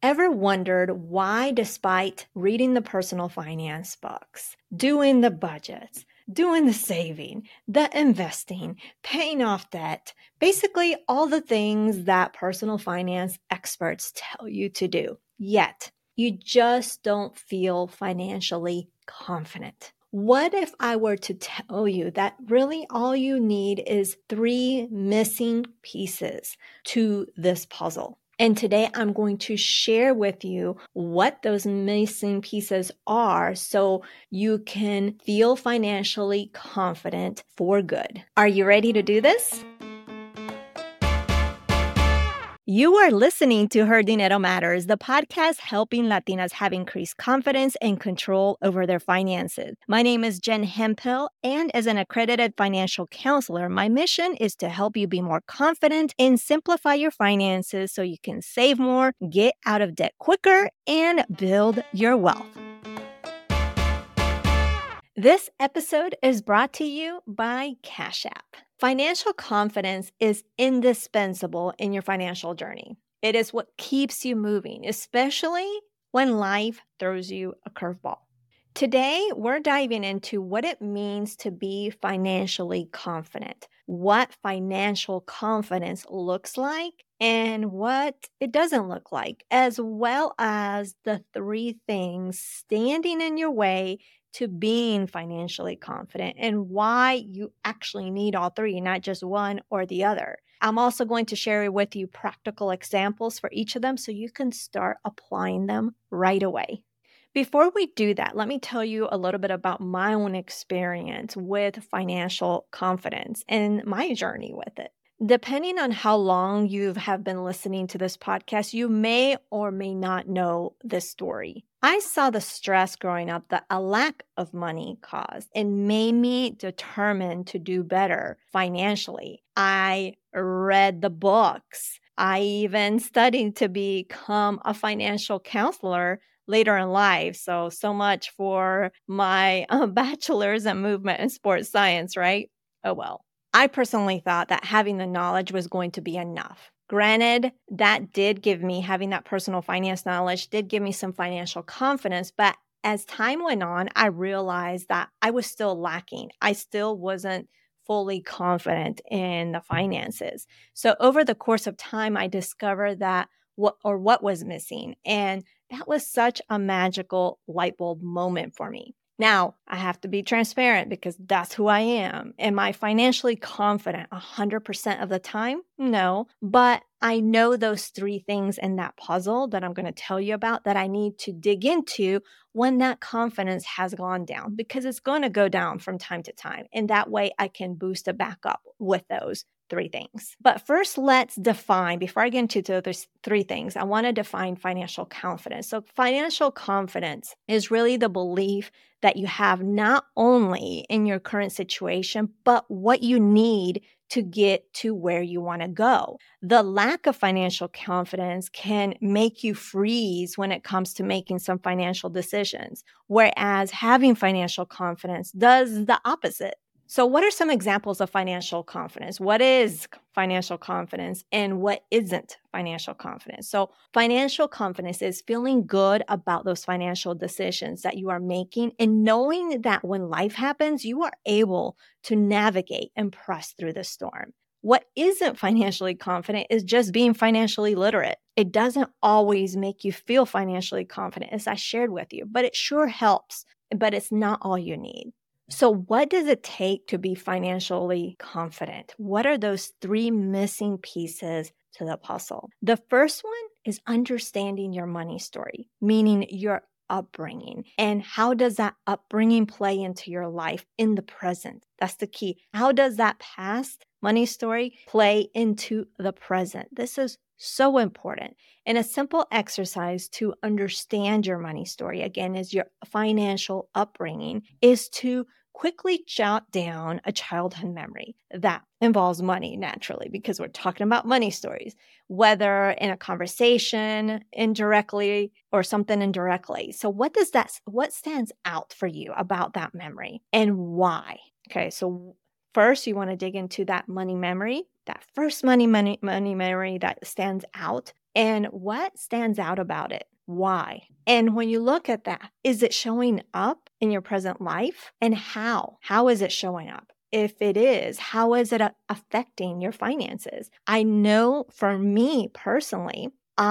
Ever wondered why, despite reading the personal finance books, doing the budgets, doing the saving, the investing, paying off debt, basically all the things that personal finance experts tell you to do, yet you just don't feel financially confident? What if I were to tell you that really all you need is 3 missing pieces to this puzzle? And today I'm going to share with you what those missing pieces are so you can feel financially confident for good. Are you ready to do this? You are listening to Her Dinero Matters, the podcast helping Latinas have increased confidence and control over their finances. My name is Jen Hemphill, and as an accredited financial counselor, my mission is to help you be more confident and simplify your finances so you can save more, get out of debt quicker, and build your wealth. This episode is brought to you by Cash App. Financial confidence is indispensable in your financial journey. It is what keeps you moving, especially when life throws you a curveball. Today, we're diving into what it means to be financially confident, what financial confidence looks like, and what it doesn't look like, as well as the 3 things standing in your way to being financially confident and why you actually need all 3, not just one or the other. I'm also going to share with you practical examples for each of them so you can start applying them right away. Before we do that, let me tell you a little bit about my own experience with financial confidence and my journey with it. Depending on how long you have been listening to this podcast, you may or may not know this story. I saw the stress growing up that a lack of money caused and made me determined to do better financially. I read the books. I even studied to become a financial counselor later in life. So much for my bachelor's in movement and sports science, right? Oh well. I personally thought that having the knowledge was going to be enough. Granted, that did give me, having that personal finance knowledge did give me some financial confidence, but as time went on, I realized that I was still lacking. I still wasn't fully confident in the finances. So over the course of time, I discovered that what was missing. And that was such a magical light bulb moment for me. Now, I have to be transparent because that's who I am. Am I financially confident 100% of the time? No, but I know those 3 things in that puzzle that I'm going to tell you about that I need to dig into when that confidence has gone down, because it's going to go down from time to time. And that way I can boost it back up with those 3 things. But first, let's define, before I get into those 3 things, I want to define financial confidence. So financial confidence is really the belief that you have not only in your current situation, but what you need to get to where you want to go. The lack of financial confidence can make you freeze when it comes to making some financial decisions, whereas having financial confidence does the opposite. So what are some examples of financial confidence? What is financial confidence and what isn't financial confidence? So financial confidence is feeling good about those financial decisions that you are making and knowing that when life happens, you are able to navigate and press through the storm. What isn't financially confident is just being financially literate. It doesn't always make you feel financially confident, as I shared with you, but it sure helps, but it's not all you need. So what does it take to be financially confident? What are those 3 missing pieces to the puzzle? The first one is understanding your money story, meaning your upbringing. And how does that upbringing play into your life in the present? That's the key. How does that past money story play into the present? This is so important. And a simple exercise to understand your money story, again, is your financial upbringing, is to quickly jot down a childhood memory that involves money naturally, because we're talking about money stories, whether in a conversation indirectly or something indirectly. So what stands out for you about that memory and why? Okay, so first, you want to dig into that money memory, that first money memory that stands out. And what stands out about it? Why? And when you look at that, is it showing up in your present life? And how? How is it showing up? If it is, how is it affecting your finances? I know for me personally,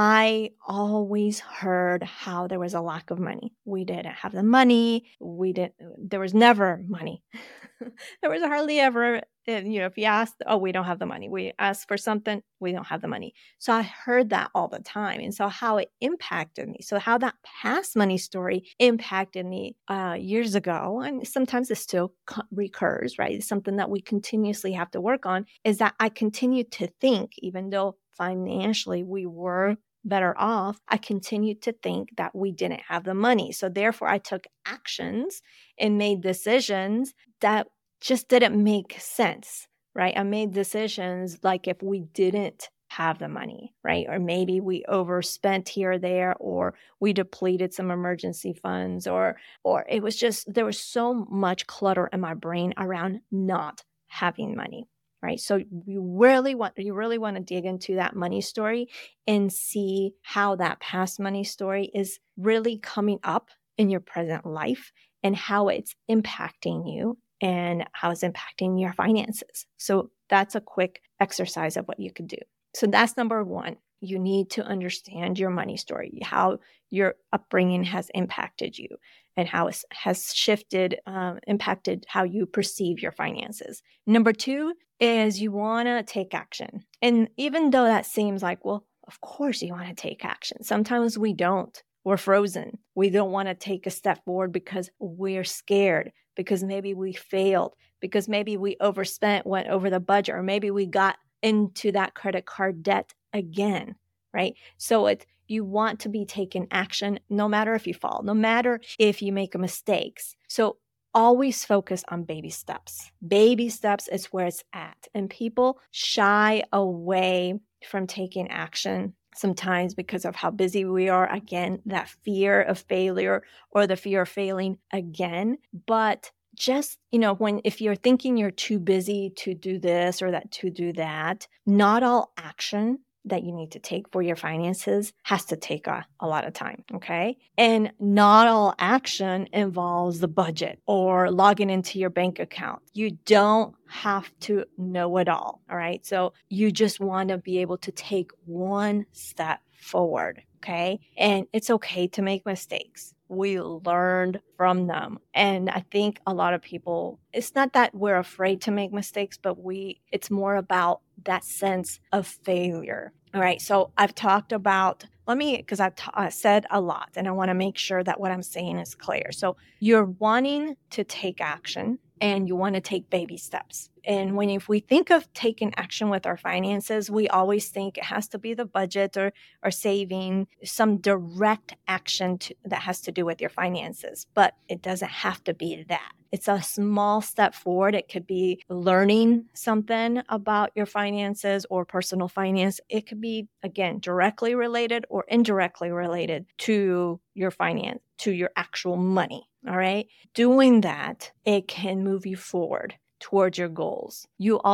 I always heard how there was a lack of money. We didn't have the money. There was never money. There was hardly ever, if you asked, oh, we don't have the money. We ask for something, we don't have the money. So I heard that all the time. And so how it impacted me. So how that past money story impacted me years ago, and sometimes it still recurs, right? It's something that we continuously have to work on, is that I continued to think, even though financially we were better off, I continued to think that we didn't have the money. So therefore I took actions and made decisions that just didn't make sense, right? I made decisions like if we didn't have the money, right? Or maybe we overspent here or there, or we depleted some emergency funds, or it was just, there was so much clutter in my brain around not having money. Right. So you really want to dig into that money story and see how that past money story is really coming up in your present life and how it's impacting you and how it's impacting your finances. So that's a quick exercise of what you could do. So that's number one. You need to understand your money story, how your upbringing has impacted you and how it has shifted, impacted how you perceive your finances. Number two is you want to take action. And even though that seems like, well, of course you want to take action, sometimes we don't. We're frozen. We don't want to take a step forward because we're scared, because maybe we failed, because maybe we overspent, went over the budget, or maybe we got into that credit card debt again, right? So you want to be taking action no matter if you fall, no matter if you make mistakes. So always focus on baby steps. Baby steps is where it's at. And people shy away from taking action sometimes because of how busy we are. Again, that fear of failure or the fear of failing again. But just, if you're thinking you're too busy to do this or that to do that, not all action that you need to take for your finances has to take a lot of time, okay? And not all action involves the budget or logging into your bank account. You don't have to know it all right? So you just want to be able to take one step forward, okay? And it's okay to make mistakes. We learned from them. And I think a lot of people, it's not that we're afraid to make mistakes, but it's more about that sense of failure. All right. So I've talked about, because I've said a lot and I want to make sure that what I'm saying is clear. So you're wanting to take action and you want to take baby steps. And if we think of taking action with our finances, we always think it has to be the budget or saving, some direct action that has to do with your finances. But it doesn't have to be that. It's a small step forward. It could be learning something about your finances or personal finance. It could be, again, directly related or indirectly related to your finance, to your actual money. All right. Doing that, it can move you forward towards your goals.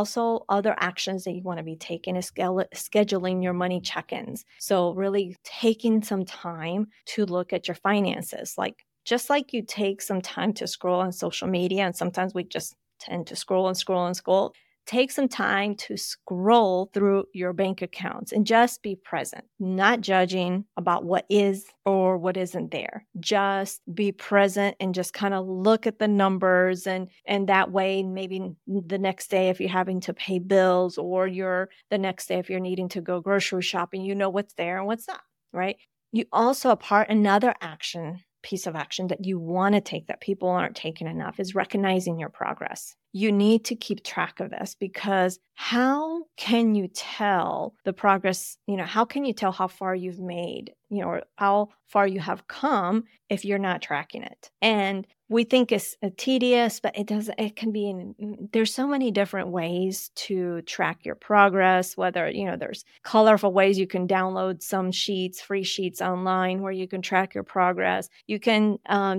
Other actions that you want to be taking is scheduling your money check-ins. So really taking some time to look at your finances, just like you take some time to scroll on social media, and sometimes we just tend to scroll and scroll and scroll. Take some time to scroll through your bank accounts and just be present, not judging about what is or what isn't there. Just be present and just kind of look at the numbers, and that way, maybe the next day if you're having to pay bills, or the next day if you're needing to go grocery shopping, you know what's there and what's not, right? You also another piece of action that you want to take that people aren't taking enough is recognizing your progress. You need to keep track of this, because how can you tell the progress? How can you tell how far you've made, or how far you have come if you're not tracking it? And we think it's tedious, but it can be, there's so many different ways to track your progress, whether, there's colorful ways you can download some free sheets online where you can track your progress. You can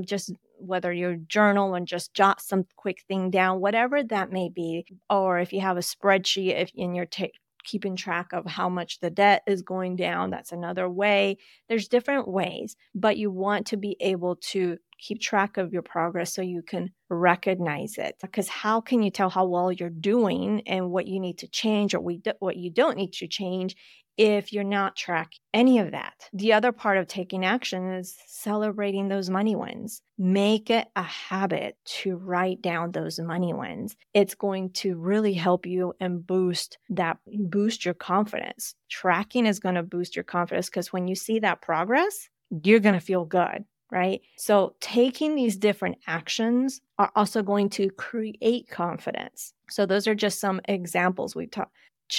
whether you journal and just jot some quick thing down, whatever that may be, or if you have a spreadsheet, and you're keeping track of how much the debt is going down. That's another way. There's different ways, but you want to be able to keep track of your progress so you can recognize it. Because how can you tell how well you're doing and what you need to change or what you don't need to change if you're not tracking any of that? The other part of taking action is celebrating those money wins. Make it a habit to write down those money wins. It's going to really help you and boost your confidence. Tracking is going to boost your confidence because when you see that progress, you're going to feel good. Right? So taking these different actions are also going to create confidence. So those are just some examples we talked.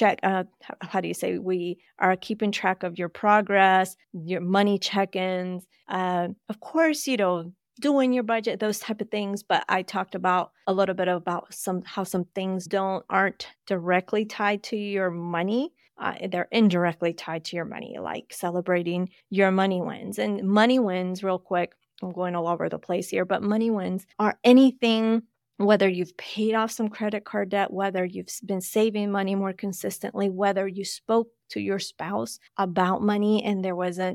We are keeping track of your progress, your money check-ins. Of course, doing your budget, those type of things. But I talked about a little bit about how some things aren't directly tied to your money. They're indirectly tied to your money, like celebrating your money wins. And money wins, real quick, I'm going all over the place here, but money wins are anything, whether you've paid off some credit card debt, whether you've been saving money more consistently, whether you spoke to your spouse about money and there was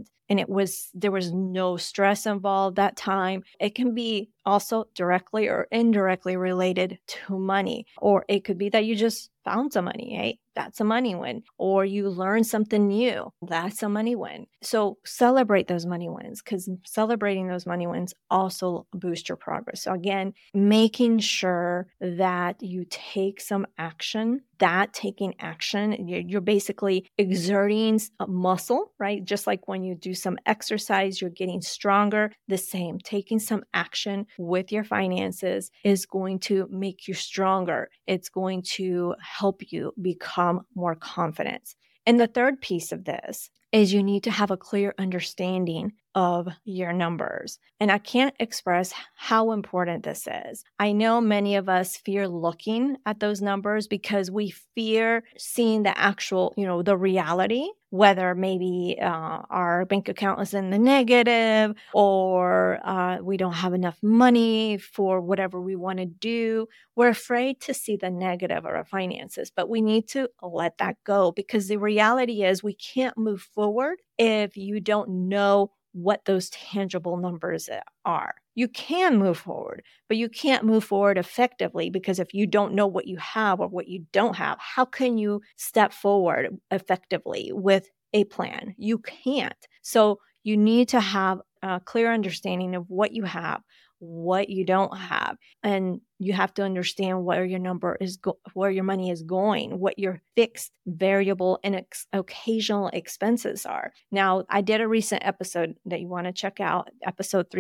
no stress involved that time. It can be also directly or indirectly related to money, or it could be that you just found some money, right? That's a money win. Or you learned something new. That's a money win. So celebrate those money wins, because celebrating those money wins also boost your progress. So again, making sure that you take some action. That taking action, you're basically exerting a muscle, right? Just like when you do some exercise, you're getting stronger. The same, taking some action with your finances is going to make you stronger. It's going to help you become more confident. And the third piece of this is you need to have a clear understanding of your numbers. And I can't express how important this is. I know many of us fear looking at those numbers because we fear seeing the actual, the reality, whether maybe our bank account is in the negative or we don't have enough money for whatever we want to do. We're afraid to see the negative of our finances, but we need to let that go, because the reality is we can't move forward if you don't know what those tangible numbers are. You can move forward, but you can't move forward effectively, because if you don't know what you have or what you don't have, how can you step forward effectively with a plan? You can't. So you need to have a clear understanding of what you have, what you don't have, and you have to understand where your where your money is going, what your fixed, variable, and occasional expenses are. Now, I did a recent episode that you want to check out, episode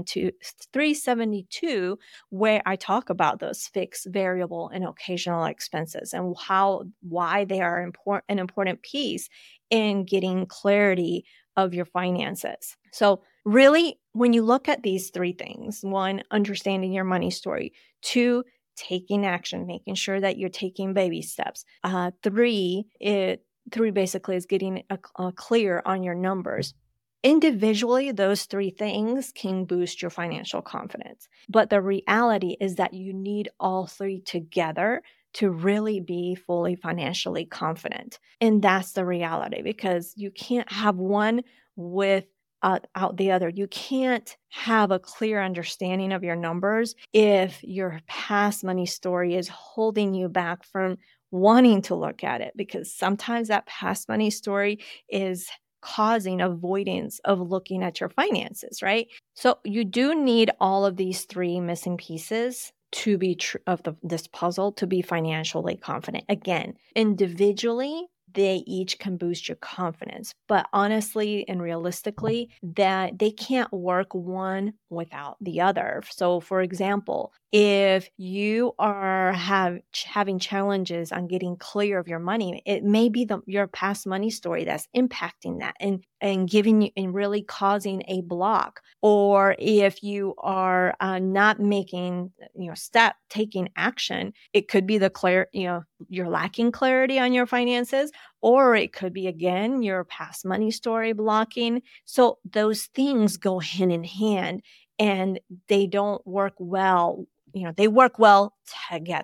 372, where I talk about those fixed, variable, and occasional expenses and why they are an important piece in getting clarity of your finances. So really, when you look at these three things, one, understanding your money story, two, taking action, making sure that you're taking baby steps. Three basically is getting clear on your numbers. Individually, those three things can boost your financial confidence. But the reality is that you need all three together to really be fully financially confident. And that's the reality, because you can't have one without the other. You can't have a clear understanding of your numbers if your past money story is holding you back from wanting to look at it, because sometimes that past money story is causing avoidance of looking at your finances, right? So you do need all of these three missing pieces to be this puzzle to be financially confident. Again, individually, they each can boost your confidence, but honestly and realistically, that they can't work one without the other. So for example, if you are having challenges on getting clear of your money, it may be your past money story that's impacting that and giving you and really causing a block. Or if you are not making taking action, it could be you're lacking clarity on your finances, or it could be again your past money story blocking. So those things go hand in hand, and they don't work well. They work well together.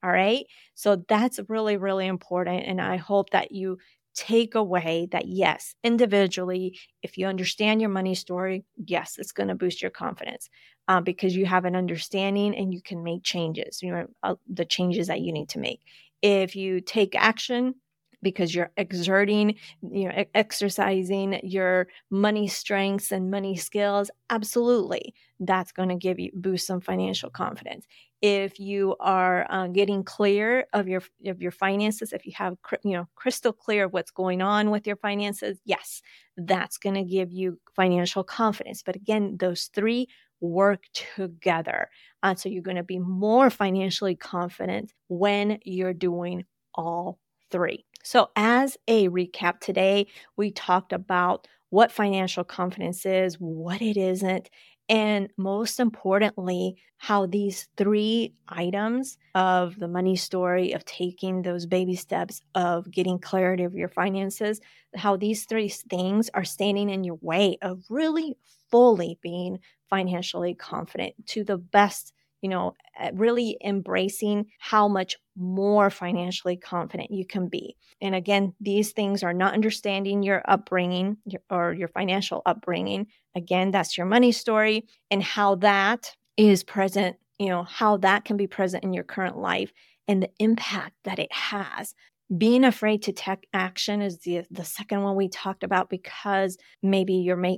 All right. So that's really, really important. And I hope that you take away that, yes, individually, if you understand your money story, yes, it's going to boost your confidence because you have an understanding and you can make changes, the changes that you need to make. If you take action, because you're exerting, exercising your money strengths and money skills, absolutely, that's going to boost some financial confidence. If you are getting clear of your finances, if you have crystal clear of what's going on with your finances, yes, that's going to give you financial confidence. But again, those three work together. So you're going to be more financially confident when you're doing all three. So as a recap today, we talked about what financial confidence is, what it isn't, and most importantly, how these three items of the money story, of taking those baby steps, of getting clarity of your finances, how these three things are standing in your way of really fully being financially confident to the best, really embracing how much more financially confident you can be. And again, these things are not understanding your upbringing or your financial upbringing. Again, that's your money story and how that is present, how that can be present in your current life and the impact that it has. Being afraid to take action is the second one we talked about, because maybe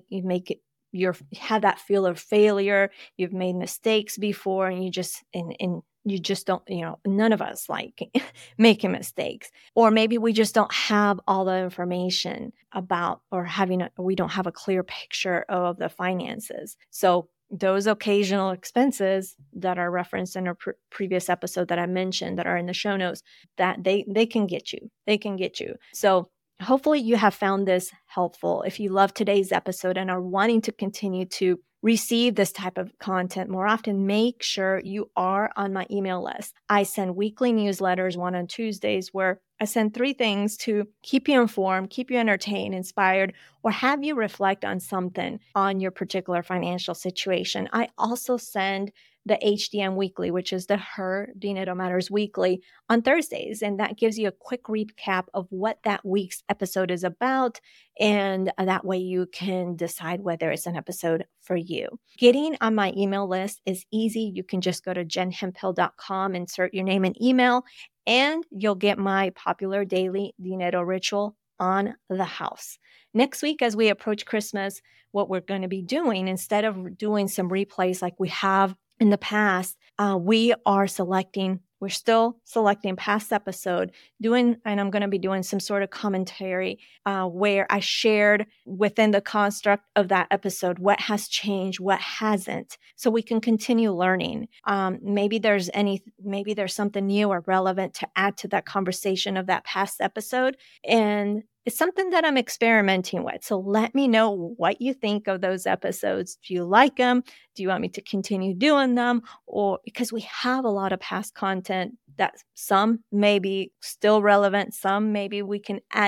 you have that feel of failure. You've made mistakes before, and you just don't, none of us like making mistakes. Or maybe we just don't have all the information about, or we don't have a clear picture of the finances. So those occasional expenses that are referenced in a previous episode that I mentioned, that are in the show notes, that they can get you. They can get you. So hopefully you have found this helpful. If you love today's episode and are wanting to continue to receive this type of content more often, make sure you are on my email list. I send weekly newsletters, one on Tuesdays, where I send 3 things to keep you informed, keep you entertained, inspired, or have you reflect on something on your particular financial situation. I also send the HDM Weekly, which is the Her Dinero Matters Weekly, on Thursdays. And that gives you a quick recap of what that week's episode is about. And that way you can decide whether it's an episode for you. Getting on my email list is easy. You can just go to jenhemphill.com, insert your name and email, and you'll get my popular daily dinero ritual on the house. Next week, as we approach Christmas, what we're going to be doing, instead of doing some replays like we have in the past, we're still selecting past episode, and I'm going to be doing some sort of commentary where I shared within the construct of that episode what has changed, what hasn't, so we can continue learning. Maybe there's something new or relevant to add to that conversation of that past episode, and it's something that I'm experimenting with. So let me know what you think of those episodes. Do you like them? Do you want me to continue doing them? Or because we have a lot of past content that some may be still relevant, some maybe we can add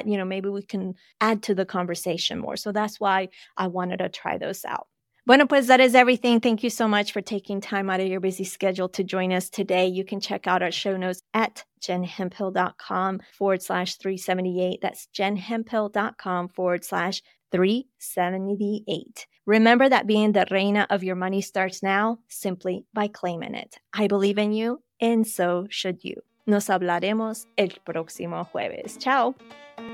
to the conversation more. So that's why I wanted to try those out. Bueno, pues that is everything. Thank you so much for taking time out of your busy schedule to join us today. You can check out our show notes at jenhemphill.com/378. That's jenhemphill.com/378. Remember that being the reina of your money starts now, simply by claiming it. I believe in you, and so should you. Nos hablaremos el próximo jueves. Ciao.